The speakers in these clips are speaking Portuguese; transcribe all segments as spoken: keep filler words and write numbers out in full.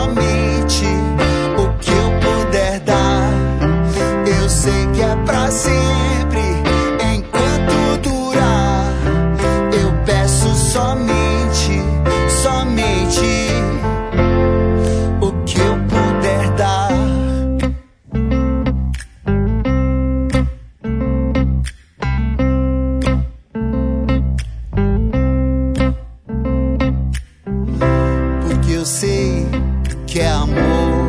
somente o que eu puder dar. Eu sei que é pra sempre, enquanto durar. Eu peço somente, somente o que eu puder dar. Porque eu sei que é amor.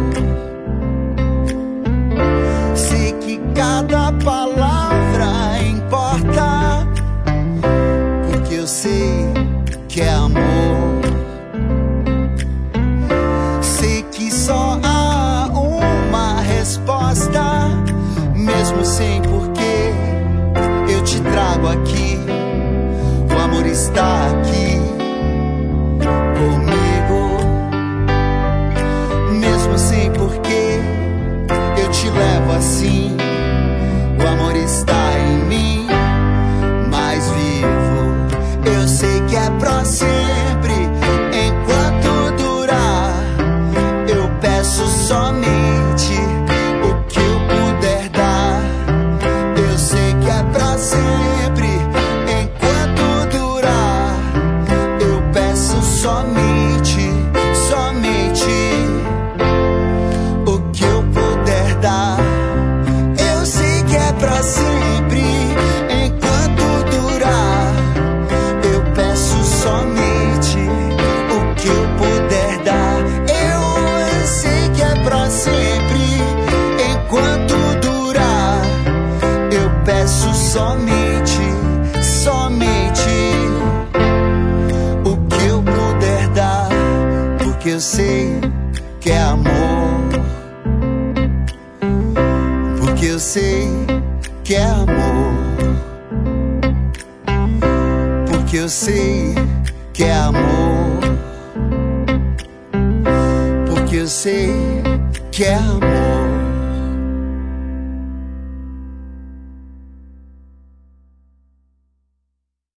Sei que cada palavra importa. Porque eu sei que é amor. Sei que só há uma resposta, mesmo sem porquê. Eu te trago aqui, o amor está aqui comigo, mesmo sem porquê. Eu te levo assim, o amor está em mim, mais vivo. Eu sei que é pra sempre, enquanto durar. Eu peço somente o que eu puder dar. Eu sei que é pra sempre, enquanto durar. Eu peço somente, somente o que eu puder dar. Eu sei que é pra sempre, enquanto durar. Eu peço somente o que eu puder dar. Eu sei que é pra sempre, enquanto durar. Eu peço somente, somente o que eu puder dar. Porque eu sei que é amor. Porque eu sei que é amor. Porque eu sei que é amor. Porque eu sei que é amor.